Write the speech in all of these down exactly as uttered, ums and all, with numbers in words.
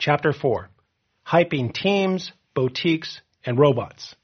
Chapter four, Hyping Teams, Boutiques, and Robots.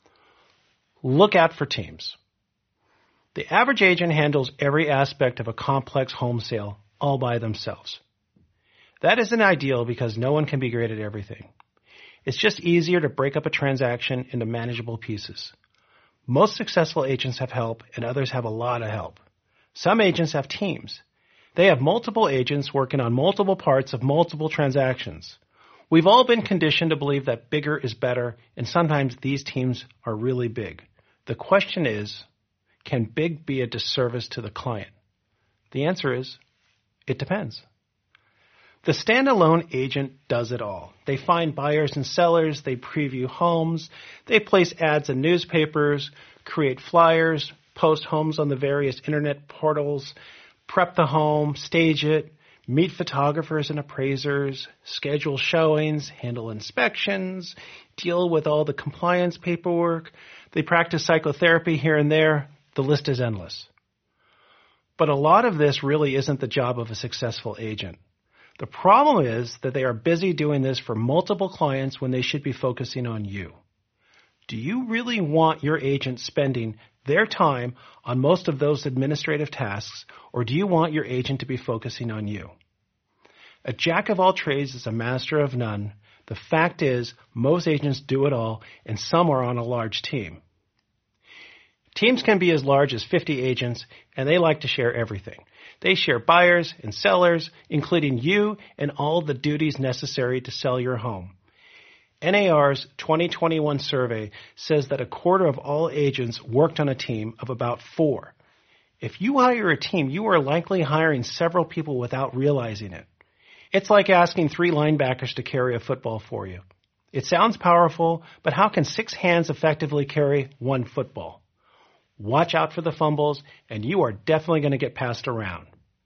Look out for teams. The average agent handles every aspect of a complex home sale all by themselves. That isn't ideal because no one can be great at everything. It's just easier to break up a transaction into manageable pieces. Most successful agents have help, and others have a lot of help. Some agents have teams. They have multiple agents working on multiple parts of multiple transactions. We've all been conditioned to believe that bigger is better, and sometimes these teams are really big. The question is, can big be a disservice to the client? The answer is, it depends. The standalone agent does it all. They find buyers and sellers, they preview homes, they place ads in newspapers, create flyers, post homes on the various internet portals, prep the home, stage it, meet photographers and appraisers, schedule showings, handle inspections, deal with all the compliance paperwork. They practice psychotherapy here and there. The list is endless. But a lot of this really isn't the job of a successful agent. The problem is that they are busy doing this for multiple clients when they should be focusing on you. Do you really want your agent spending their time on most of those administrative tasks, or do you want your agent to be focusing on you? A jack of all trades is a master of none. The fact is, most agents do it all, and some are on a large team. Teams can be as large as fifty agents, and they like to share everything. They share buyers and sellers, including you and all the duties necessary to sell your home. N A R's twenty twenty-one survey says that a quarter of all agents worked on a team of about four. If you hire a team, you are likely hiring several people without realizing it. It's like asking three linebackers to carry a football for you. It sounds powerful, but how can six hands effectively carry one football? Watch out for the fumbles, and you are definitely going to get passed around.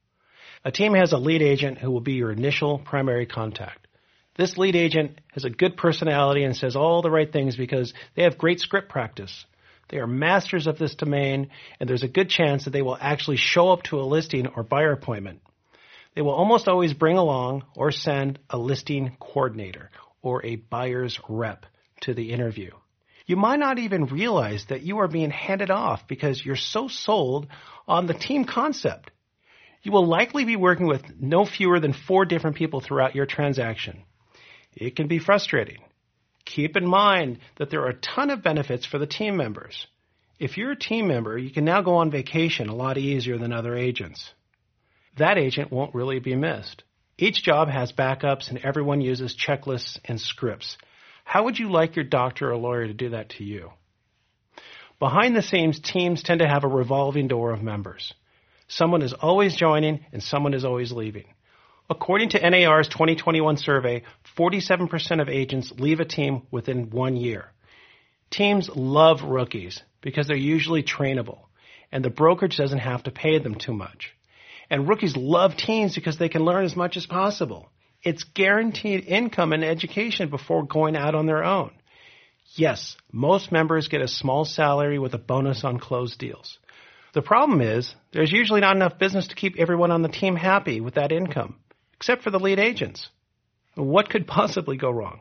A team has a lead agent who will be your initial primary contact. This lead agent has a good personality and says all the right things because they have great script practice. They are masters of this domain, and there's a good chance that they will actually show up to a listing or buyer appointment. They will almost always bring along or send a listing coordinator or a buyer's rep to the interview. You might not even realize that you are being handed off because you're so sold on the team concept. You will likely be working with no fewer than four different people throughout your transaction. It can be frustrating. Keep in mind that there are a ton of benefits for the team members. If you're a team member, you can now go on vacation a lot easier than other agents. That agent won't really be missed. Each job has backups and everyone uses checklists and scripts. How would you like your doctor or lawyer to do that to you? Behind the scenes, teams tend to have a revolving door of members. Someone is always joining and someone is always leaving. According to N A R's twenty twenty-one survey, forty-seven percent of agents leave a team within one year. Teams love rookies because they're usually trainable, and the brokerage doesn't have to pay them too much. And rookies love teams because they can learn as much as possible. It's guaranteed income and education before going out on their own. Yes, most members get a small salary with a bonus on closed deals. The problem is there's usually not enough business to keep everyone on the team happy with that income, except for the lead agents. What could possibly go wrong?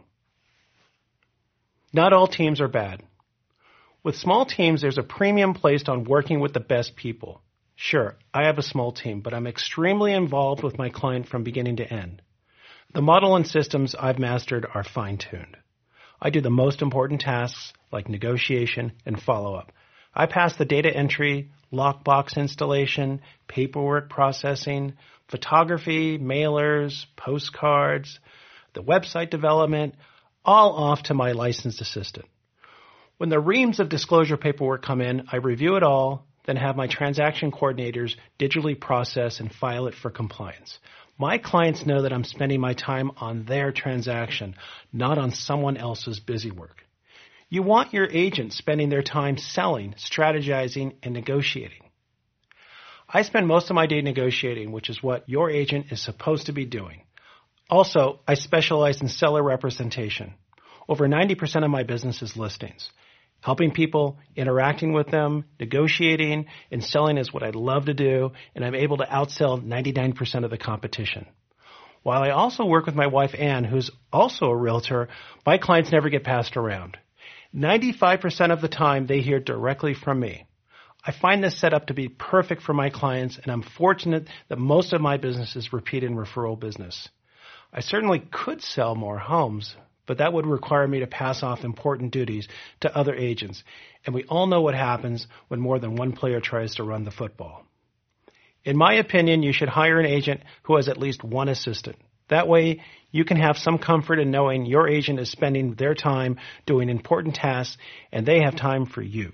Not all teams are bad. With small teams, there's a premium placed on working with the best people. Sure, I have a small team, but I'm extremely involved with my client from beginning to end. The model and systems I've mastered are fine-tuned. I do the most important tasks like negotiation and follow-up. I pass the data entry, lockbox installation, paperwork processing, photography, mailers, postcards, the website development, all off to my licensed assistant. When the reams of disclosure paperwork come in, I review it all, then have my transaction coordinators digitally process and file it for compliance. My clients know that I'm spending my time on their transaction, not on someone else's busy work. You want your agent spending their time selling, strategizing, and negotiating. I spend most of my day negotiating, which is what your agent is supposed to be doing. Also, I specialize in seller representation. Over ninety percent of my business is listings. Helping people, interacting with them, negotiating, and selling is what I love to do, and I'm able to outsell ninety-nine percent of the competition. While I also work with my wife, Ann, who's also a realtor, my clients never get passed around. ninety-five percent of the time, they hear directly from me. I find this setup to be perfect for my clients, and I'm fortunate that most of my business is repeat and referral business. I certainly could sell more homes, but that would require me to pass off important duties to other agents, and we all know what happens when more than one player tries to run the football. In my opinion, you should hire an agent who has at least one assistant. That way, you can have some comfort in knowing your agent is spending their time doing important tasks and they have time for you.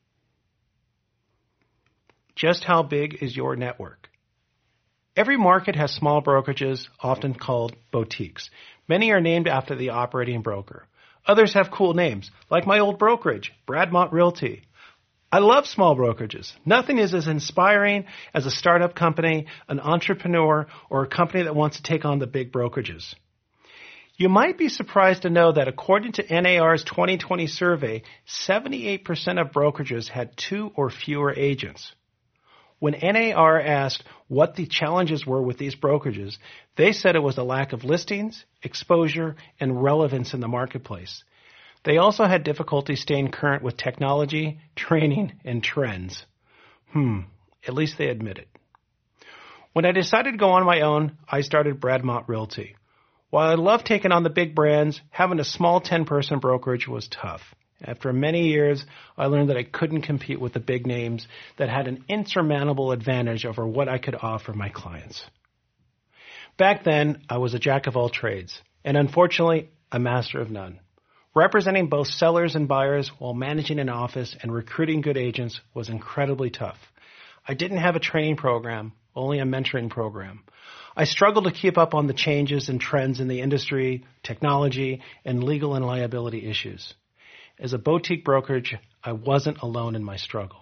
Just how big is your network? Every market has small brokerages, often called boutiques. Many are named after the operating broker. Others have cool names, like my old brokerage, Bradmont Realty. I love small brokerages. Nothing is as inspiring as a startup company, an entrepreneur, or a company that wants to take on the big brokerages. You might be surprised to know that according to N A R's twenty twenty survey, seventy-eight percent of brokerages had two or fewer agents. When N A R asked what the challenges were with these brokerages, they said it was a lack of listings, exposure, and relevance in the marketplace. They also had difficulty staying current with technology, training, and trends. Hmm, at least they admit it. When I decided to go on my own, I started Bradmont Realty. While I loved taking on the big brands, having a small ten-person brokerage was tough. After many years, I learned that I couldn't compete with the big names that had an insurmountable advantage over what I could offer my clients. Back then, I was a jack of all trades, and unfortunately, a master of none. Representing both sellers and buyers while managing an office and recruiting good agents was incredibly tough. I didn't have a training program, only a mentoring program. I struggled to keep up on the changes and trends in the industry, technology, and legal and liability issues. As a boutique brokerage, I wasn't alone in my struggle.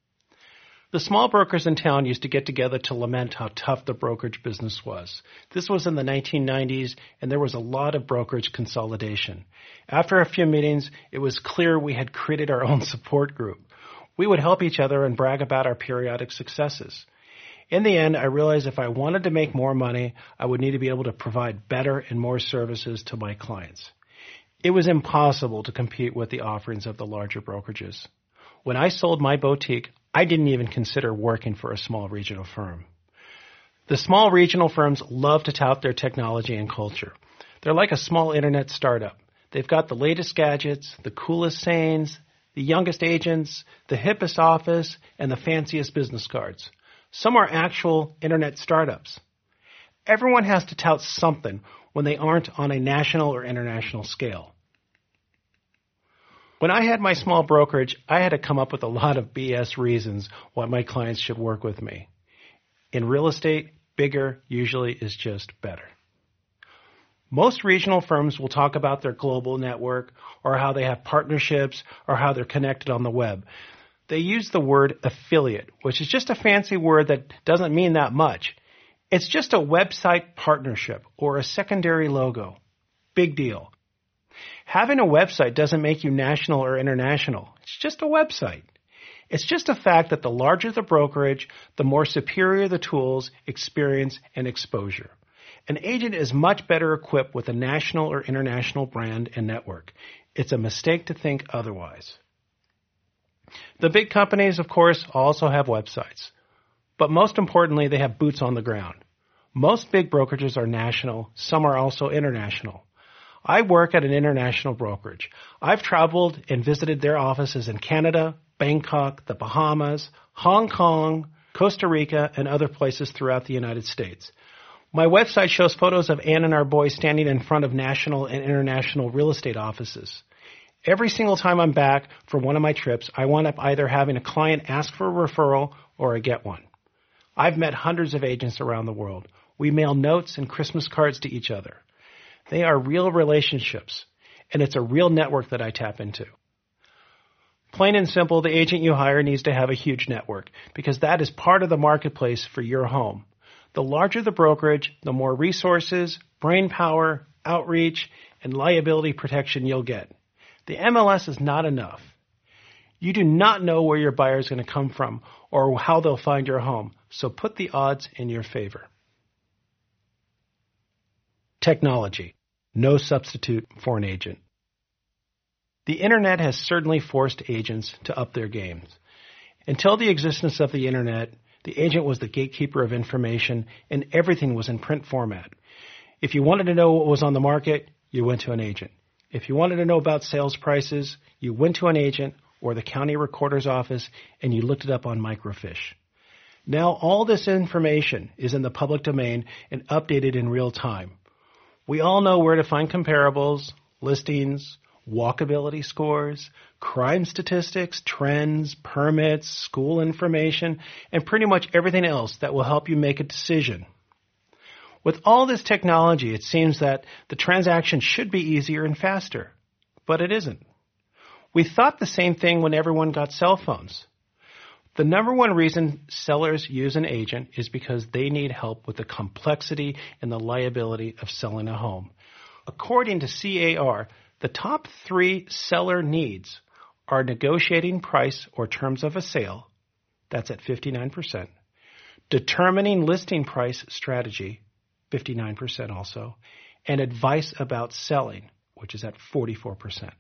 The small brokers in town used to get together to lament how tough the brokerage business was. This was in the nineteen nineties, and there was a lot of brokerage consolidation. After a few meetings, it was clear we had created our own support group. We would help each other and brag about our periodic successes. In the end, I realized if I wanted to make more money, I would need to be able to provide better and more services to my clients. It was impossible to compete with the offerings of the larger brokerages. When I sold my boutique, I didn't even consider working for a small regional firm. The small regional firms love to tout their technology and culture. They're like a small internet startup. They've got the latest gadgets, the coolest sayings, the youngest agents, the hippest office, and the fanciest business cards. Some are actual internet startups. Everyone has to tout something when they aren't on a national or international scale. When I had my small brokerage, I had to come up with a lot of B S reasons why my clients should work with me. In real estate, bigger usually is just better. Most regional firms will talk about their global network or how they have partnerships or how they're connected on the web. They use the word affiliate, which is just a fancy word that doesn't mean that much. It's just a website partnership or a secondary logo. Big deal. Having a website doesn't make you national or international. It's just a website. It's just a fact that the larger the brokerage, the more superior the tools, experience, and exposure. An agent is much better equipped with a national or international brand and network. It's a mistake to think otherwise. The big companies, of course, also have websites. But most importantly, they have boots on the ground. Most big brokerages are national. Some are also international. I work at an international brokerage. I've traveled and visited their offices in Canada, Bangkok, the Bahamas, Hong Kong, Costa Rica, and other places throughout the United States. My website shows photos of Ann and our boys standing in front of national and international real estate offices. Every single time I'm back for one of my trips, I wind up either having a client ask for a referral or I get one. I've met hundreds of agents around the world. We mail notes and Christmas cards to each other. They are real relationships, and it's a real network that I tap into. Plain and simple, the agent you hire needs to have a huge network because that is part of the marketplace for your home. The larger the brokerage, the more resources, brain power, outreach, and liability protection you'll get. The M L S is not enough. You do not know where your buyer is going to come from or how they'll find your home, so put the odds in your favor. Technology, no substitute for an agent. The internet has certainly forced agents to up their games. Until the existence of the internet, the agent was the gatekeeper of information and everything was in print format. If you wanted to know what was on the market, you went to an agent. If you wanted to know about sales prices, you went to an agent or the county recorder's office and you looked it up on microfiche. Now all this information is in the public domain and updated in real time. We all know where to find comparables, listings, walkability scores, crime statistics, trends, permits, school information, and pretty much everything else that will help you make a decision. With all this technology, it seems that the transaction should be easier and faster, but it isn't. We thought the same thing when everyone got cell phones. The number one reason sellers use an agent is because they need help with the complexity and the liability of selling a home. According to C A R, the top three seller needs are negotiating price or terms of a sale, that's at fifty-nine percent, determining listing price strategy, fifty-nine percent also, and advice about selling, which is at forty-four percent.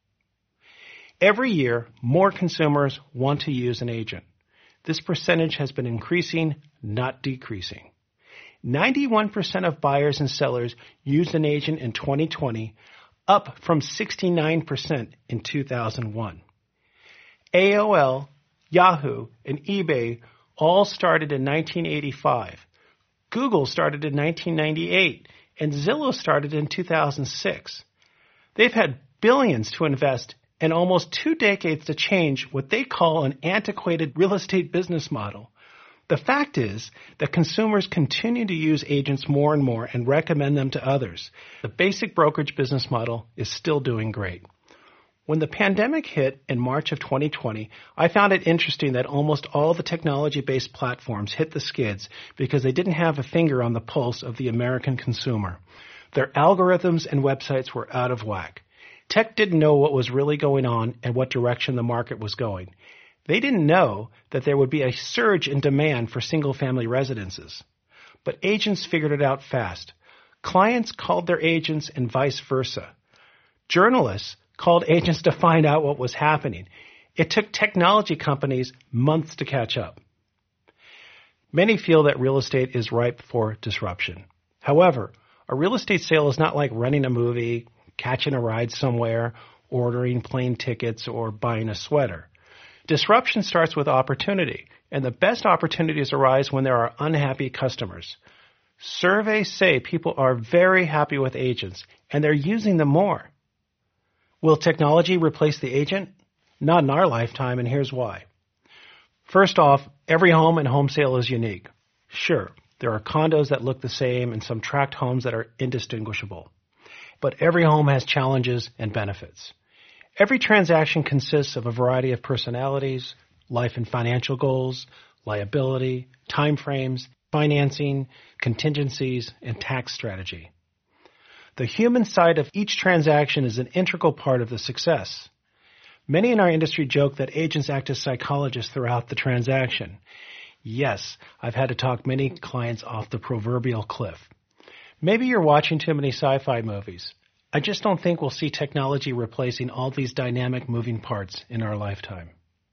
Every year, more consumers want to use an agent. This percentage has been increasing, not decreasing. ninety-one percent of buyers and sellers used an agent in twenty twenty, up from sixty-nine percent in two thousand one. A O L, Yahoo, and eBay all started in nineteen eighty-five. Google started in nineteen ninety-eight, and Zillow started in two thousand six. They've had billions to invest and almost two decades to change what they call an antiquated real estate business model. The fact is that consumers continue to use agents more and more and recommend them to others. The basic brokerage business model is still doing great. When the pandemic hit in March of twenty twenty, I found it interesting that almost all the technology-based platforms hit the skids because they didn't have a finger on the pulse of the American consumer. Their algorithms and websites were out of whack. Tech didn't know what was really going on and what direction the market was going. They didn't know that there would be a surge in demand for single-family residences. But agents figured it out fast. Clients called their agents and vice versa. Journalists called agents to find out what was happening. It took technology companies months to catch up. Many feel that real estate is ripe for disruption. However, a real estate sale is not like renting a movie, catching a ride somewhere, ordering plane tickets, or buying a sweater. Disruption starts with opportunity, and the best opportunities arise when there are unhappy customers. Surveys say people are very happy with agents, and they're using them more. Will technology replace the agent? Not in our lifetime, and here's why. First off, every home and home sale is unique. Sure, there are condos that look the same and some tract homes that are indistinguishable. But every home has challenges and benefits. Every transaction consists of a variety of personalities, life and financial goals, liability, time frames, financing, contingencies, and tax strategy. The human side of each transaction is an integral part of the success. Many in our industry joke that agents act as psychologists throughout the transaction. Yes, I've had to talk many clients off the proverbial cliff. Maybe you're watching too many sci-fi movies. I just don't think we'll see technology replacing all these dynamic moving parts in our lifetime.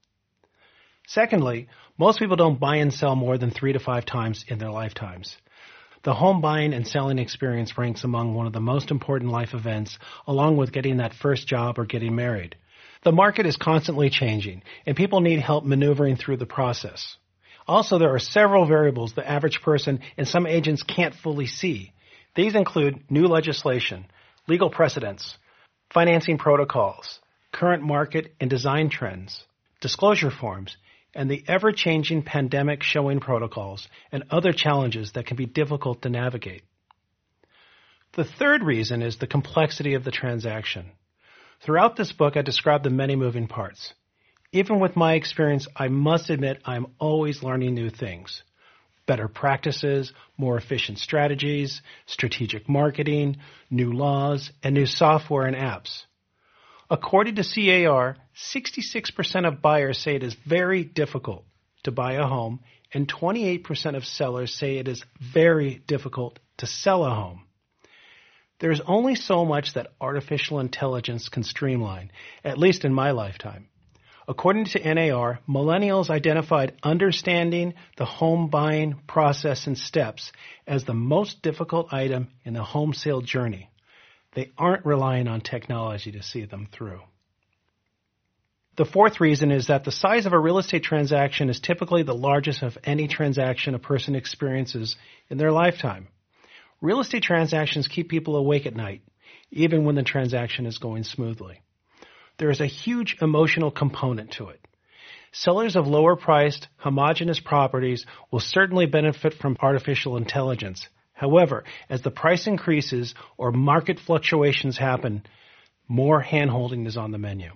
Secondly, most people don't buy and sell more than three to five times in their lifetimes. The home buying and selling experience ranks among one of the most important life events, along with getting that first job or getting married. The market is constantly changing, and people need help maneuvering through the process. Also, there are several variables the average person and some agents can't fully see. These include new legislation, legal precedents, financing protocols, current market and design trends, disclosure forms, and the ever-changing pandemic showing protocols and other challenges that can be difficult to navigate. The third reason is the complexity of the transaction. Throughout this book, I describe the many moving parts. Even with my experience, I must admit I'm always learning new things. Better practices, more efficient strategies, strategic marketing, new laws, and new software and apps. According to C A R, sixty-six percent of buyers say it is very difficult to buy a home, and twenty-eight percent of sellers say it is very difficult to sell a home. There is only so much that artificial intelligence can streamline, at least in my lifetime. According to N A R, millennials identified understanding the home buying process and steps as the most difficult item in the home sale journey. They aren't relying on technology to see them through. The fourth reason is that the size of a real estate transaction is typically the largest of any transaction a person experiences in their lifetime. Real estate transactions keep people awake at night, even when the transaction is going smoothly. There is a huge emotional component to it. Sellers of lower-priced, homogeneous properties will certainly benefit from artificial intelligence. However, as the price increases or market fluctuations happen, more hand-holding is on the menu.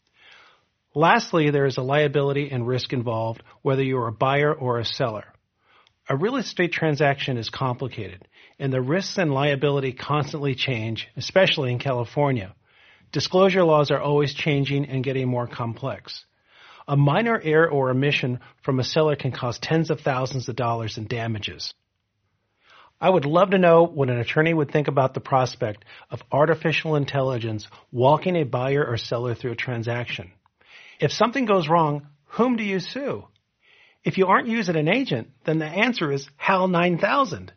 Lastly, there is a liability and risk involved, whether you are a buyer or a seller. A real estate transaction is complicated, and the risks and liability constantly change, especially in California. Disclosure laws are always changing and getting more complex. A minor error or omission from a seller can cost tens of thousands of dollars in damages. I would love to know what an attorney would think about the prospect of artificial intelligence walking a buyer or seller through a transaction. If something goes wrong, whom do you sue? If you aren't using an agent, then the answer is HAL nine thousand.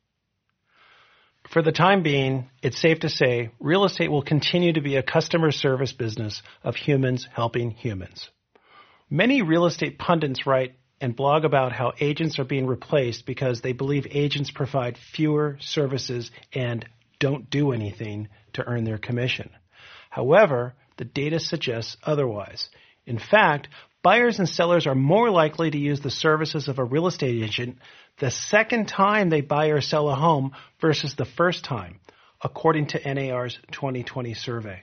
For the time being, it's safe to say real estate will continue to be a customer service business of humans helping humans. Many real estate pundits write and blog about how agents are being replaced because they believe agents provide fewer services and don't do anything to earn their commission. However, the data suggests otherwise. In fact, buyers and sellers are more likely to use the services of a real estate agent the second time they buy or sell a home versus the first time, according to N A R's twenty twenty survey.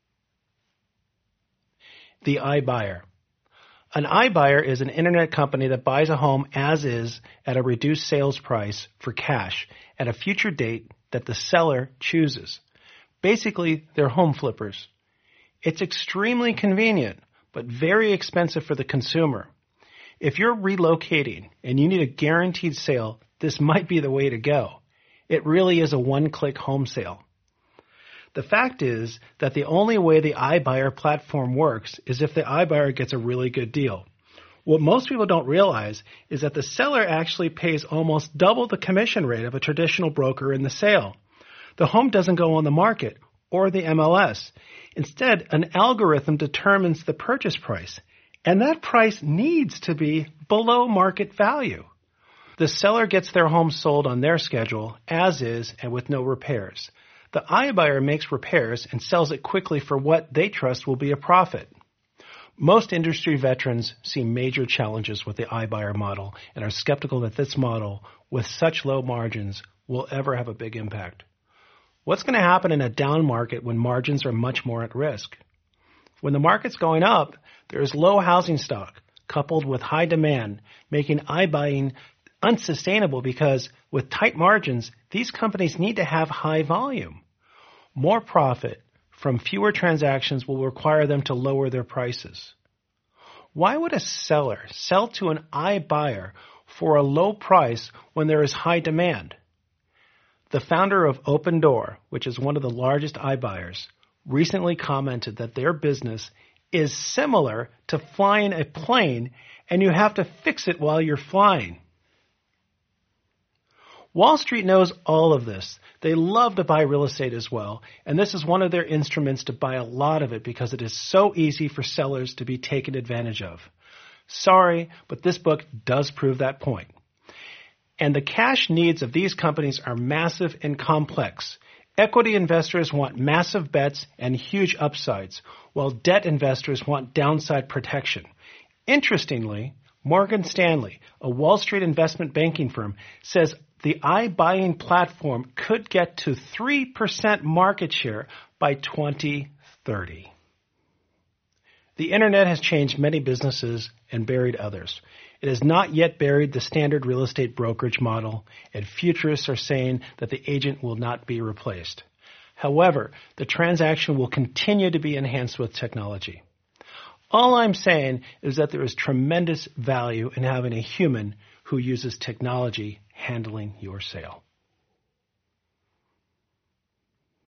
The iBuyer. An iBuyer is an internet company that buys a home as is at a reduced sales price for cash at a future date that the seller chooses. Basically, they're home flippers. It's extremely convenient, but very expensive for the consumer. If you're relocating and you need a guaranteed sale, this might be the way to go. It really is a one-click home sale. The fact is that the only way the iBuyer platform works is if the iBuyer gets a really good deal. What most people don't realize is that the seller actually pays almost double the commission rate of a traditional broker in the sale. The home doesn't go on the market or the M L S. Instead, an algorithm determines the purchase price, and that price needs to be below market value. The seller gets their home sold on their schedule, as is, and with no repairs. The iBuyer makes repairs and sells it quickly for what they trust will be a profit. Most industry veterans see major challenges with the iBuyer model and are skeptical that this model, with such low margins, will ever have a big impact. What's going to happen in a down market when margins are much more at risk? When the market's going up, there is low housing stock coupled with high demand, making iBuying unsustainable because with tight margins, these companies need to have high volume. More profit from fewer transactions will require them to lower their prices. Why would a seller sell to an iBuyer for a low price when there is high demand? The founder of Opendoor, which is one of the largest iBuyers, recently commented that their business is similar to flying a plane and you have to fix it while you're flying. Wall Street knows all of this. They love to buy real estate as well, and this is one of their instruments to buy a lot of it because it is so easy for sellers to be taken advantage of. Sorry, but this book does prove that point. And the cash needs of these companies are massive and complex. Equity investors want massive bets and huge upsides, while debt investors want downside protection. Interestingly, Morgan Stanley, a Wall Street investment banking firm, says the iBuying platform could get to three percent market share by twenty thirty. The internet has changed many businesses and buried others. It has not yet buried the standard real estate brokerage model, and futurists are saying that the agent will not be replaced. However, the transaction will continue to be enhanced with technology. All I'm saying is that there is tremendous value in having a human who uses technology handling your sale.